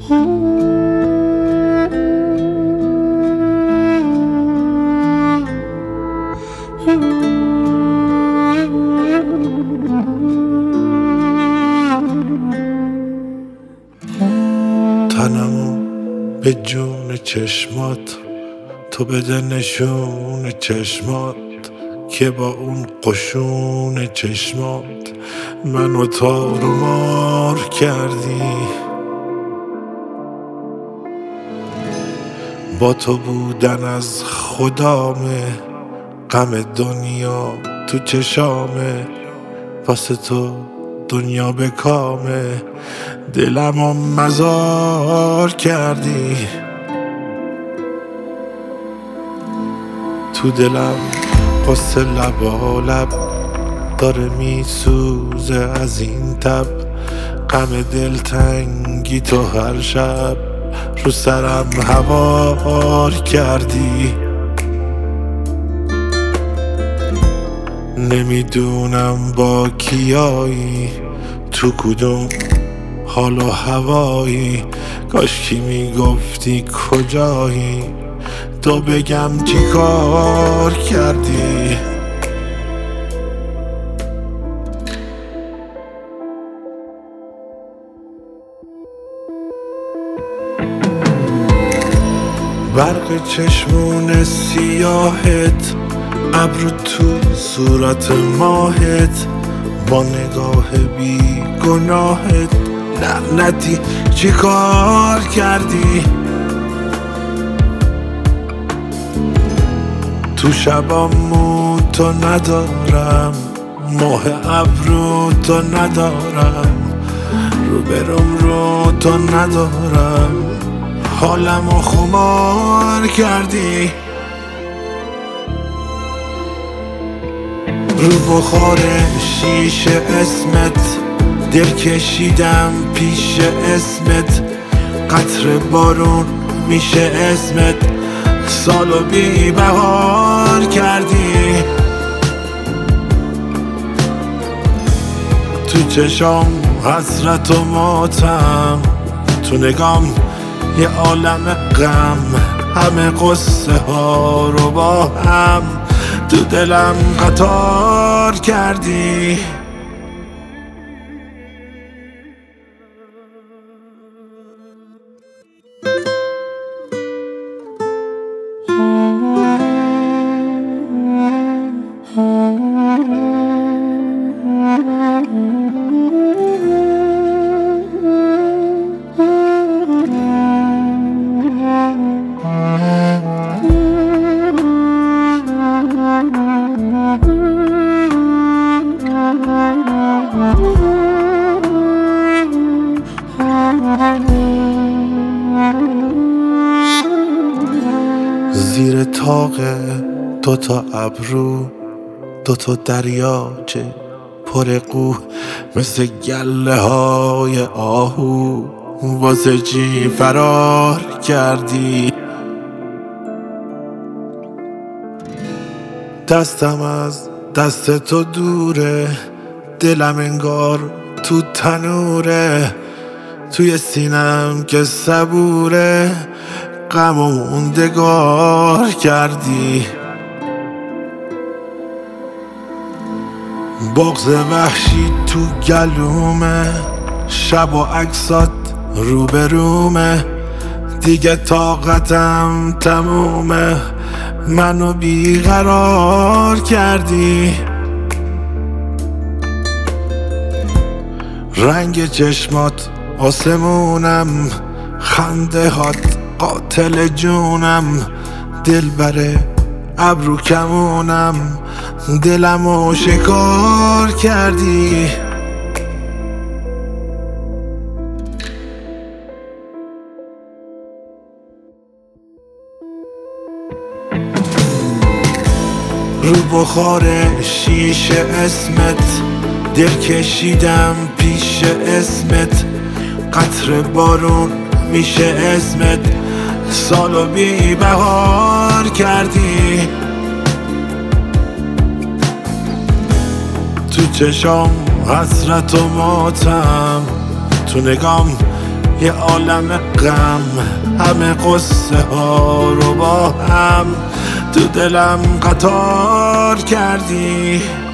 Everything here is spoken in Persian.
تنمو به جون چشمات تو بده نشون چشمات که با اون قشون چشمات منو تار و مار کردی. با تو بودن از خدامه، غم دنیا تو چشامه، واسه تو دنیا به کامه، دلمو مزار کردی. تو دلم قصه لبالب داره میسوزه از این تب، غم دلتنگی تو هر شب رو سرم هوار کردی. نمیدونم با کیایی، تو کدوم حال و هوایی، کاشکی میگفتی کجایی تو بگم چی کار کردی. برق چشمون سیاهت، ابرو تو صورت ماهت، با نگاه بی گناهت لعنتی چی کار کردی. تو شبامو تو ندارم، ماه ابرو تو ندارم، رو برم رو تو ندارم، حالمو خمار کردی. رو بخار شیشه اسمت دل کشیدم پیش اسمت، قطر بارون میشه اسمت، سالو بی بهار کردی. تو چشام حسرت و ماتم، تو نگام یه عالم غم، همه قصه ها رو با هم تو دلم قطار کردی. زیر طاق دوتا ابرو دوتا دریاچه پر قو، مثل گله های آهو واسه چی فرار کردی. دستم از دست تو دوره، دلم انگار تو تنوره، توی سینم که صبوره، غم و موندگار کردی. بغض وحشی تو گلومه، شب و عکسات روبرومه، دیگه طاقتم تمومه، منو بیقرار کردی. رنگ چشمات آسمونم، خنده هات قاتل جونم، دلبر ابرو کمونم، دلمو شکار کردی. رو بخار شیشه اسمت دل کشیدم پیش اسمت، قطر بارون میشه اسمت، سالو بی بهار کردی. تو چشام حسرت و ماتم، تو نگام یه عالم غم، همه قصه ها رو با هم تو دلم قطار کردی.